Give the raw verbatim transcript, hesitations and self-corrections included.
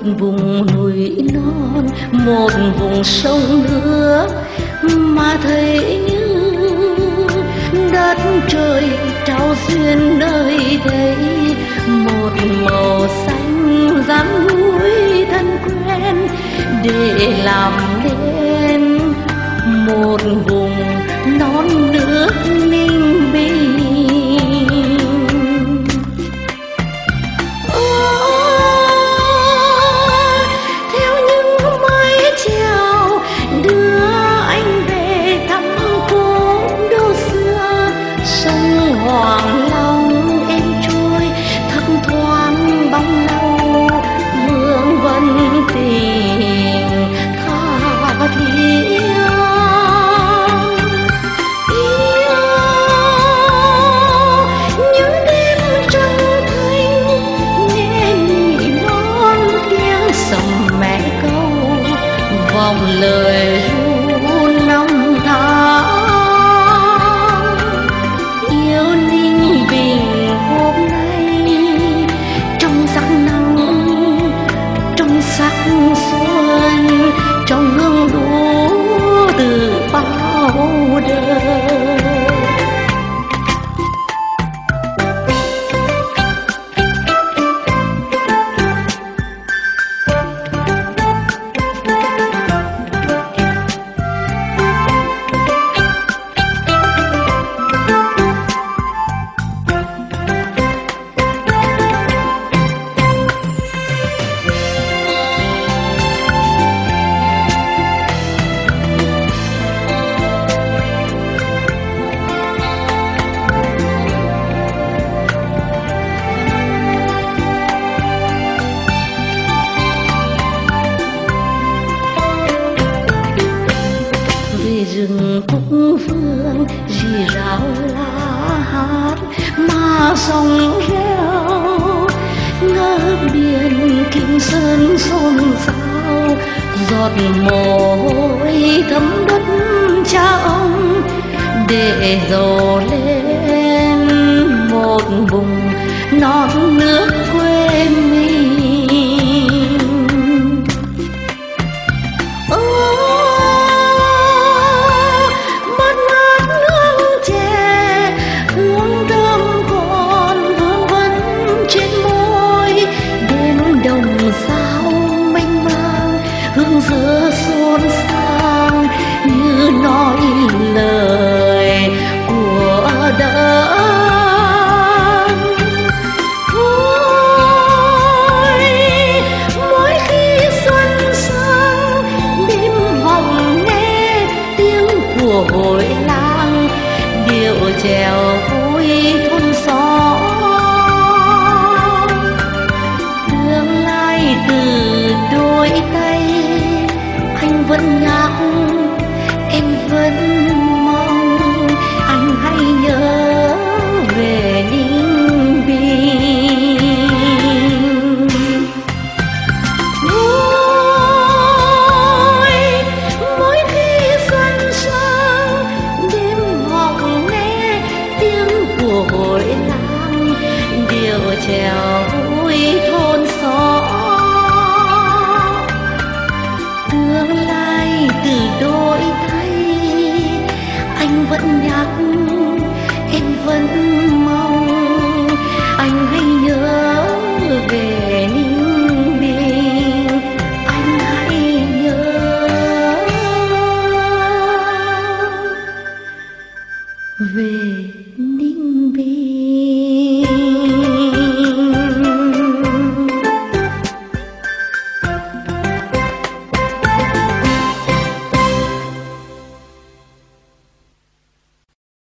vùng núi non, một vùng sông nước mà thấy như đất trời trao duyên nơi đây. Một màu xanh dáng núi thân quen để làm nên một vùng non nước ninh bình. Hoàng Long em trôi thấp thoáng bóng lâu, vương vấn tình tha thiết. Yêu những đêm trăng thanh nghe nỉ non tiếng sầm mẹ câu, vòng lời ru năm tháng. Sắc xuân trong hương lúa từ bao đời. Rừng cúc phương rì rào lá hát mà sông reo, ngỡ biển Kim Sơn xôn xao. Giọt mồ hôi thấm đất cha ông để dầu lên một vùng non nước